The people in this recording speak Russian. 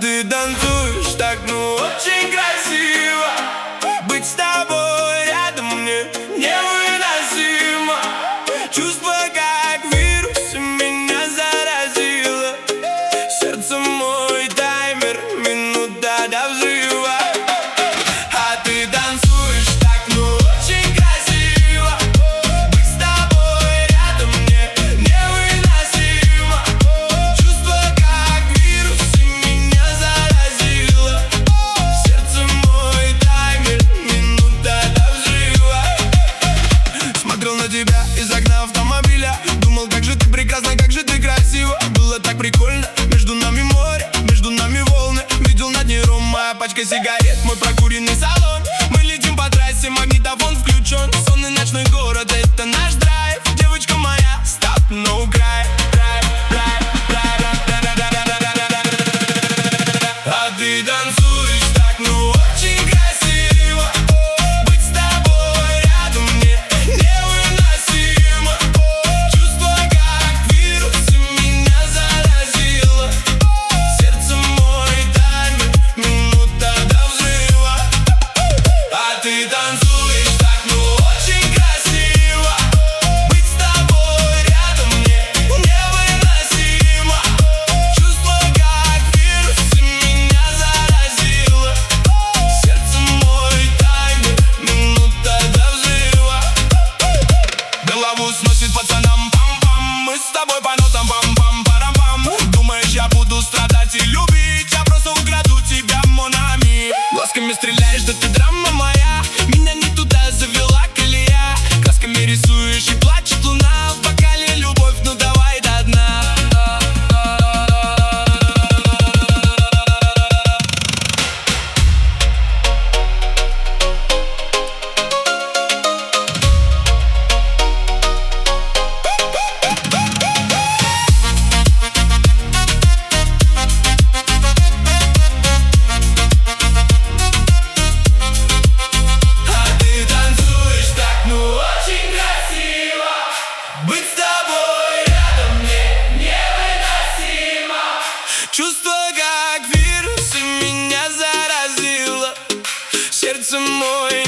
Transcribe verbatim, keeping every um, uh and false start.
ты танцуешь так, ну очень красиво. Быть с тобой рядом мне невыносимо. Чувство как вирус меня заразило. Сердце мой таймер, минута до взрыва. А ты танцуешь так, ну очень красиво. Быть с тобой рядом мне невыносимо. Чувство как вирус меня заразило. Сердце мой таймер, минута до взрыва. Смотрел на тебя из окна автомобиля, думал, как же ты прекрасна, как же ты красива. Было так прикольно, между нами море, между нами волны. Видел на дне ром, моя пачка сигарет, мой прокуренный салон. Мы летим по трассе, магнитофон включен. Сонный ночной город, это наш драйв. Девочка моя, stop, no cry. А ты танцуешь так, ну очень красиво. Быть с тобой рядом мне невыносимо. Чувство как вирус меня заразило. Сердце мой таймер, минута до взрыва. А ты танцуешь так, ну очень красиво. Быть с тобой рядом мне невыносимо. Чувство как вирус меня заразило. Сердце мой таймер, минута до взрыва. Голову сносит пацанам пам-пам. Мы с тобой по нотам пам-пам-парам-пам. Думаешь, я буду страдать и любить? Я просто украду тебя, монами. Глазками стреляешь, да ты драма моя. Меня не туда завела колея. Красками рисуешь и плачет луна. В бокале любовь, ну давай до дна. А ты танцуешь так, ну очень красиво. Быть с тобой рядом мне невыносимо. Чувство как вирус меня заразило. Сердце мой